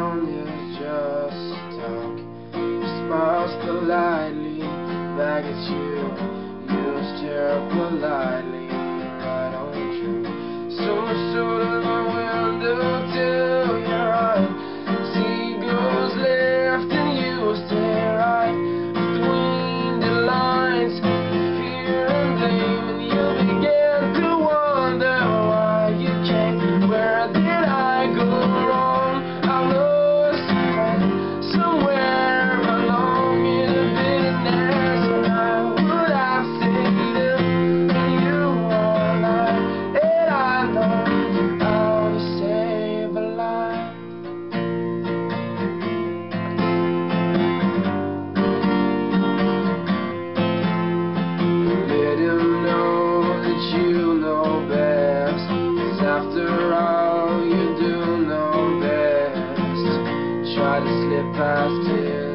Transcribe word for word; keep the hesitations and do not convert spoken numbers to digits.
around is just talk. He smiles politely back at you. You stare politely right on through. So much so that my window to your right. Seagulls left and you stay right between the lines, fear and blame, and you begin to wonder why you came. Where did I go wrong? I lost a friend somewhere along in the bitterness, and I would have saved him, and you are lying, and I know how to save a life. Let him know that you know best, 'cause after all you do know best. Try to slip past him.